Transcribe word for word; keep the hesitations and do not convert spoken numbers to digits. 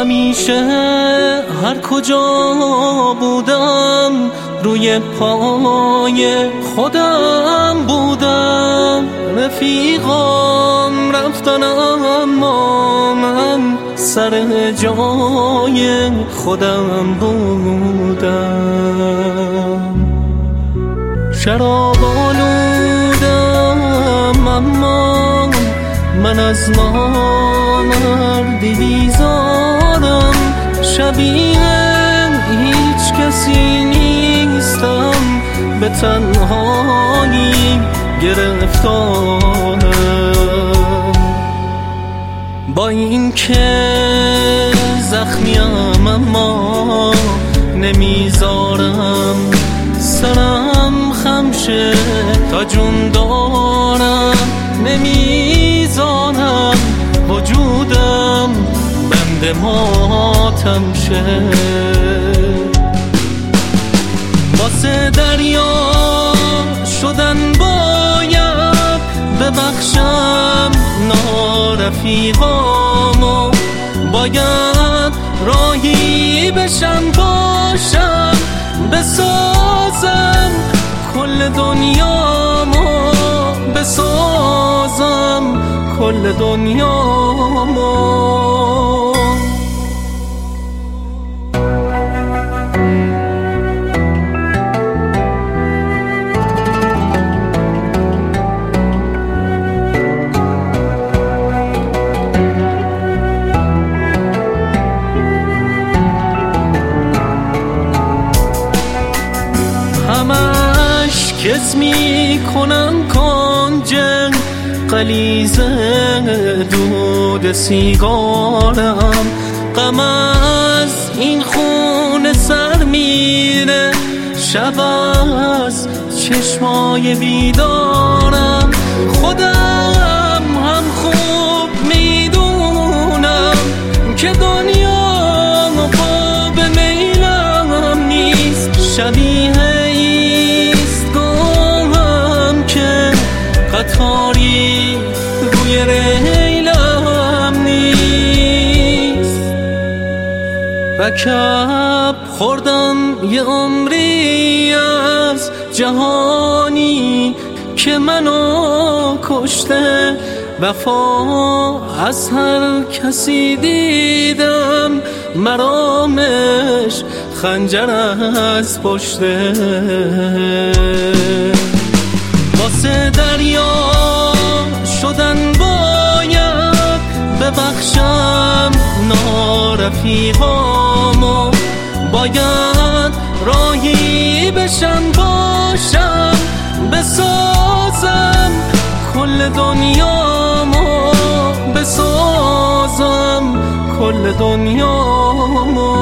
همیشه هر کجا بودم روی پای خودم بودم. رفیقام رفتن اما من سر جای خودم بودم. شراب آلودم اما من از نامردی بیزارم. شبیه هیچ کسی نیستم، به تنهایی گرفتارم. با این که زخمیم اما نمیذارم سرم خم شه تا جون دارم. نمیذارم وجودم بند ماتم شه. واسه دریا شدن باید ببخشم نارفیقامو. باید راهی بشم باشم بسازم کل دنیامو. بسازم کل دنیامو. همش کس می کنم کنجن قلیز دود سیگارم. غم از این خون سر میره شب از چشمای بیدارم. خودم هم خوب میدونم که دنیا با به میلم نیست. شبیه قطاری روی ریلم نیست. رکب خوردم یه عمری از جهانی که منو کشته. وفا از هر کسی دیدم مرامش خنجر از پشته. واسه دریا شدن باید ببخشم نارفیقامو. باید راهی بشم باشم بسازم کل دنیامو. بسازم کل دنیامو.